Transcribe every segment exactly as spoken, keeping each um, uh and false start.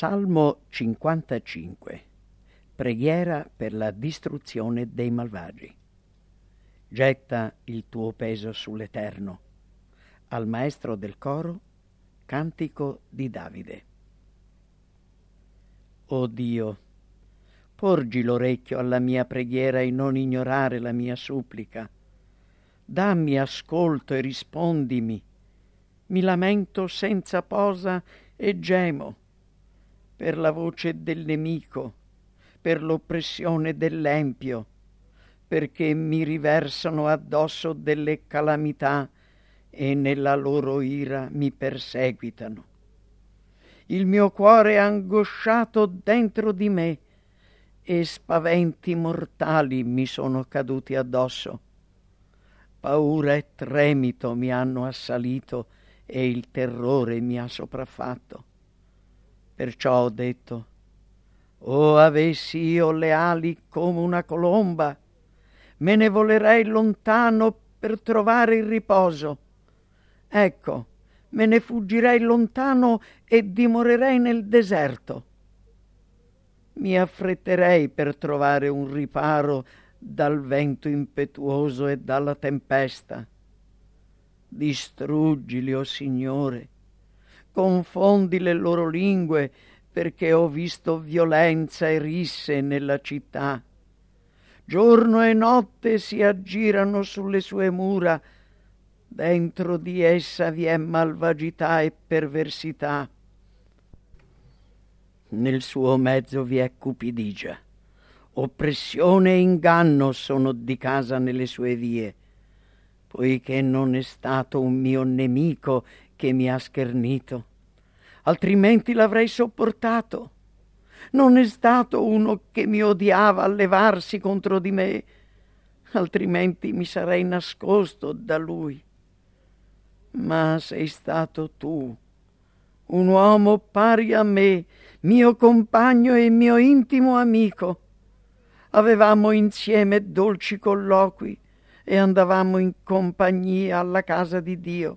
Salmo cinquantacinque. Preghiera per la distruzione dei malvagi. Getta il tuo peso sull'Eterno. Al maestro del coro, cantico di Davide. O Dio, porgi l'orecchio alla mia preghiera e non ignorare la mia supplica. Dammi ascolto e rispondimi. Mi lamento senza posa e gemo per la voce del nemico, per l'oppressione dell'empio, perché mi riversano addosso delle calamità e nella loro ira mi perseguitano. Il mio cuore è angosciato dentro di me e spaventi mortali mi sono caduti addosso. Paura e tremito mi hanno assalito e il terrore mi ha sopraffatto. Perciò ho detto: «Oh, avessi io le ali come una colomba, me ne volerei lontano per trovare il riposo. Ecco, me ne fuggirei lontano e dimorerei nel deserto. Mi affretterei per trovare un riparo dal vento impetuoso e dalla tempesta. Distruggili, o Signore, confondi le loro lingue, perché ho visto violenza e risse nella città. Giorno e notte si aggirano sulle sue mura, dentro di essa vi è malvagità e perversità. Nel suo mezzo vi è cupidigia, oppressione e inganno sono di casa nelle sue vie, poiché non è stato un mio nemico che mi ha schernito, altrimenti l'avrei sopportato. Non è stato uno che mi odiava a levarsi contro di me, altrimenti mi sarei nascosto da lui. Ma sei stato tu, un uomo pari a me, mio compagno e mio intimo amico. Avevamo insieme dolci colloqui e andavamo in compagnia alla casa di Dio.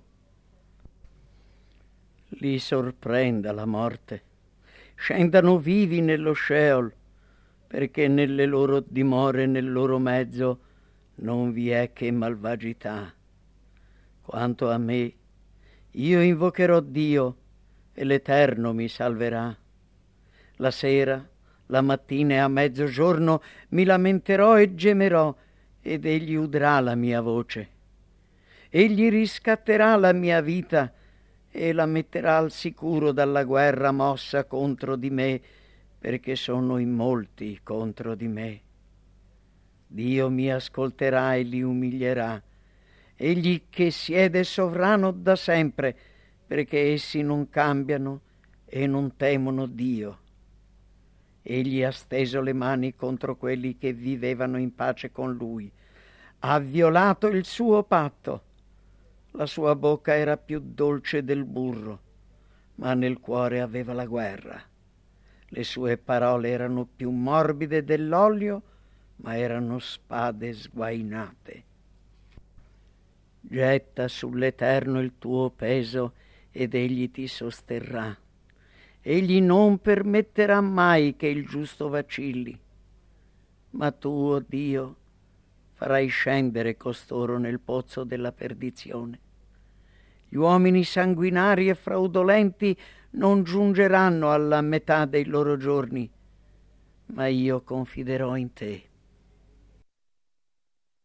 Li sorprenda la morte, scendano vivi nello Sheol, perché nelle loro dimore, nel loro mezzo, non vi è che malvagità. Quanto a me, io invocherò Dio e l'Eterno mi salverà. La sera, la mattina e a mezzogiorno mi lamenterò e gemerò, ed egli udrà la mia voce. Egli riscatterà la mia vita e la metterà al sicuro dalla guerra mossa contro di me, perché sono in molti contro di me. Dio mi ascolterà e li umilierà, egli che siede sovrano da sempre, perché essi non cambiano e non temono Dio. Egli ha steso le mani contro quelli che vivevano in pace con lui, ha violato il suo patto. La sua bocca era più dolce del burro, ma nel cuore aveva la guerra. Le sue parole erano più morbide dell'olio, ma erano spade sguainate. Getta sull'Eterno il tuo peso ed egli ti sosterrà. Egli non permetterà mai che il giusto vacilli. Ma tu, o Dio, farai scendere costoro nel pozzo della perdizione. Gli uomini sanguinari e fraudolenti non giungeranno alla metà dei loro giorni, ma io confiderò in te.